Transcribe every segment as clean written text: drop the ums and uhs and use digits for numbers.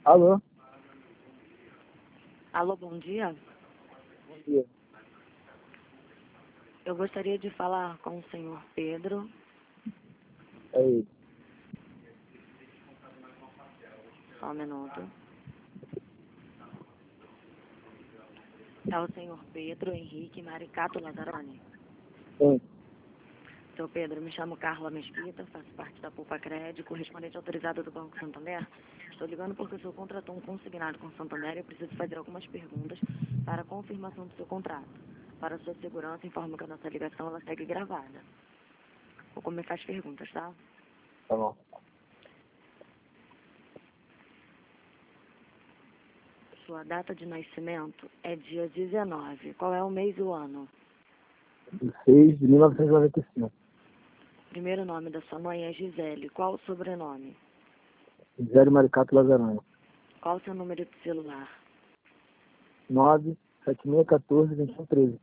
Alô? Alô, bom dia. Bom dia. Eu gostaria de falar com o senhor Pedro. É ele. Só um minuto. É o senhor Pedro Henrique Maricato Lazzaroni. Sim. Seu Pedro, me chamo Carla Mesquita, faço parte da Poupa Crédito, correspondente autorizado do Banco Santander. Estou ligando porque o senhor contratou um consignado com o Santander e eu preciso fazer algumas perguntas para a confirmação do seu contrato. Para a sua segurança, informo que a nossa ligação ela segue gravada. Vou começar as perguntas, tá? Tá bom. Sua data de nascimento é dia 19. Qual é o mês e o ano? 6 de 1995. Primeiro nome da sua mãe é Gisele. Qual o sobrenome? Zé Maricato Lazzaroni. Qual o seu número de celular? 97614-2113.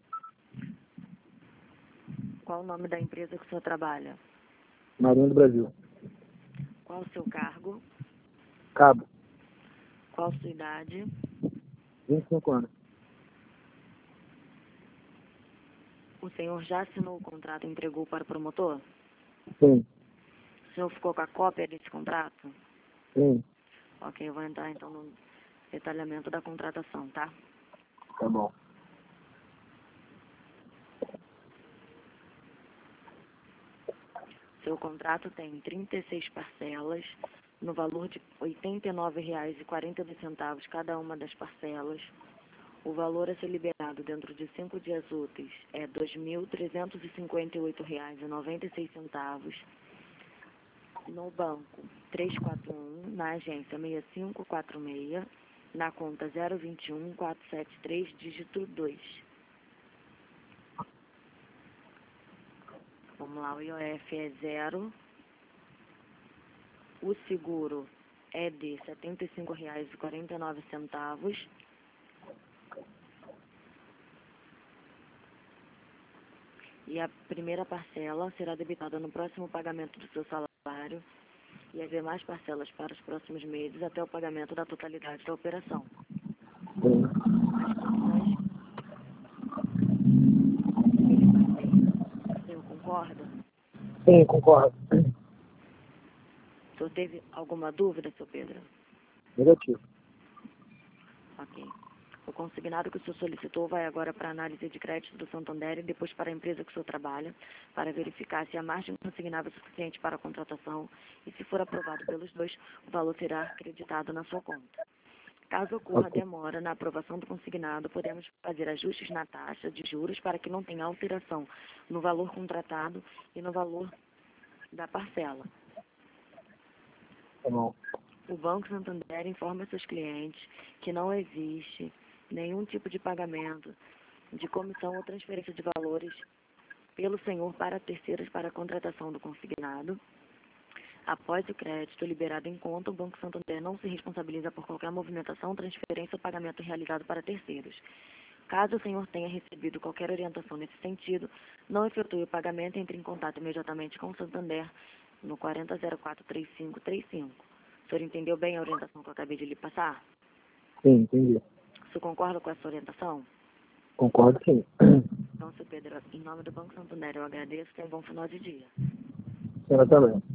Qual o nome da empresa que o senhor trabalha? Marinha do Brasil. Qual o seu cargo? Cabo. Qual a sua idade? 25 anos. O senhor já assinou o contrato e entregou para o promotor? Sim. O senhor ficou com a cópia desse contrato? Sim. Ok, eu vou entrar então no detalhamento da contratação, tá? Tá bom. Seu contrato tem 36 parcelas, no valor de R$ 89,42 cada uma das parcelas. O valor a ser liberado dentro de 5 dias úteis é R$ 2.358,96. No banco 341, na agência 6546, na conta 021473, dígito 2. Vamos lá, o IOF é 0. O seguro é de R$ 75,49. E a primeira parcela será debitada no próximo pagamento do seu salário e as demais parcelas para os próximos meses até o pagamento da totalidade da operação. Sim. As condições que ele passei, o senhor concorda? Sim, concordo. O senhor teve alguma dúvida, seu Pedro? Negativo. Ok. O consignado que o senhor solicitou vai agora para a análise de crédito do Santander e depois para a empresa que o senhor trabalha, para verificar se a margem consignável é suficiente para a contratação e, se for aprovado pelos dois, o valor será acreditado na sua conta. Caso ocorra Ok. demora na aprovação do consignado, podemos fazer ajustes na taxa de juros para que não tenha alteração no valor contratado e no valor da parcela. Tá bom. O Banco Santander informa seus clientes que não existe nenhum tipo de pagamento de comissão ou transferência de valores pelo senhor para terceiros para a contratação do consignado. Após o crédito liberado em conta, o Banco Santander não se responsabiliza por qualquer movimentação, transferência ou pagamento realizado para terceiros. Caso o senhor tenha recebido qualquer orientação nesse sentido, não efetue o pagamento, entre em contato imediatamente com o Santander no 40043535. O senhor entendeu bem a orientação que eu acabei de lhe passar? Sim, entendi. O senhor concorda com essa orientação? Concordo, sim. Então, seu Pedro, em nome do Banco Santander, eu agradeço e tenha um bom final de dia. Senhora também.